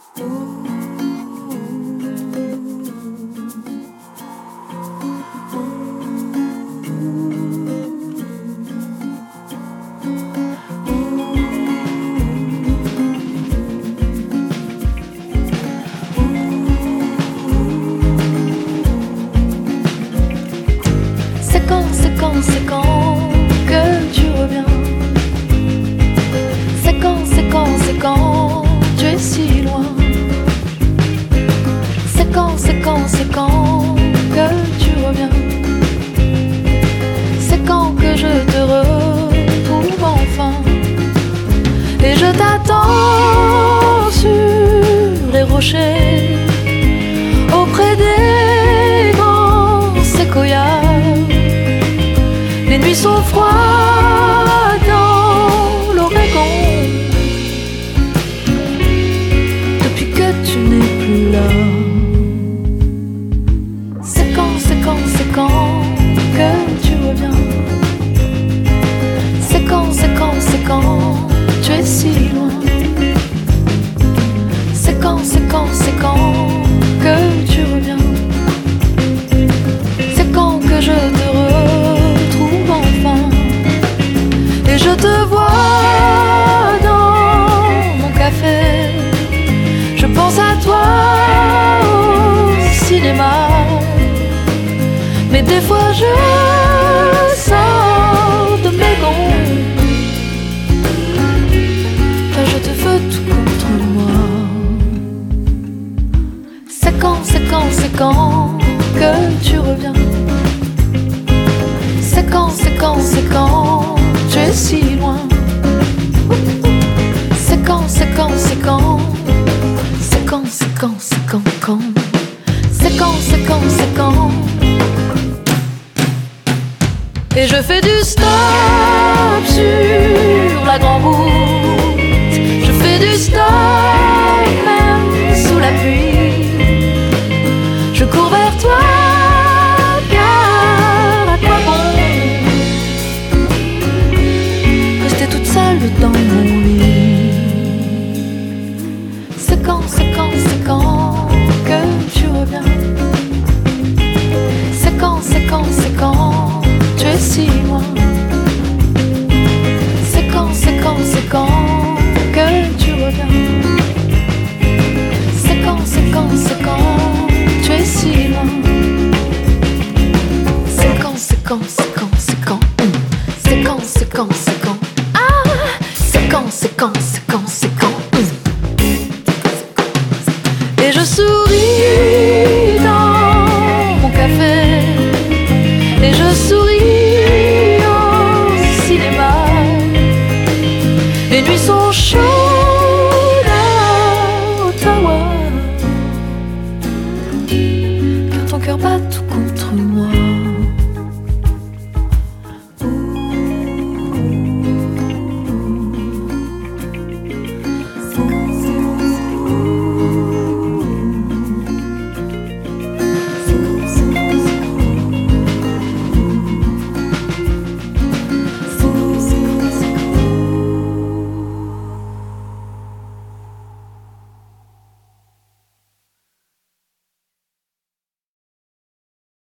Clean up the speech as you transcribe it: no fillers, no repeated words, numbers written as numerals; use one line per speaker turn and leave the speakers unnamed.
C'est quand que tu reviens? C'est quand tu es si loin? C'est quand que tu reviens? C'est quand que je te retrouve enfin? Et je t'attends sur les rochers, auprès des grands séquoias. Les nuits sont froides dans l'Oregon, depuis que tu n'es plus là. C'est quand que tu reviens? C'est quand tu es si loin? C'est quand que tu reviens? C'est quand que je te retrouve enfin? Et je te vois dans mon café, je pense à toi au cinéma. Mais des fois je sors de mes gonds, car je te veux tout contre moi. C'est quand que tu reviens? C'est quand tu es si loin? C'est quand Et je fais du stop sur la grande route, je fais du stop même sous la pluie. Je cours vers toi, car à quoi bon rester toute seule dans mon lit? C'est quand que tu reviens? C'est quand tu es si loin? C'est quand que tu reviens? C'est quand tu es si loin? C'est quand ah, c'est quand Et je souris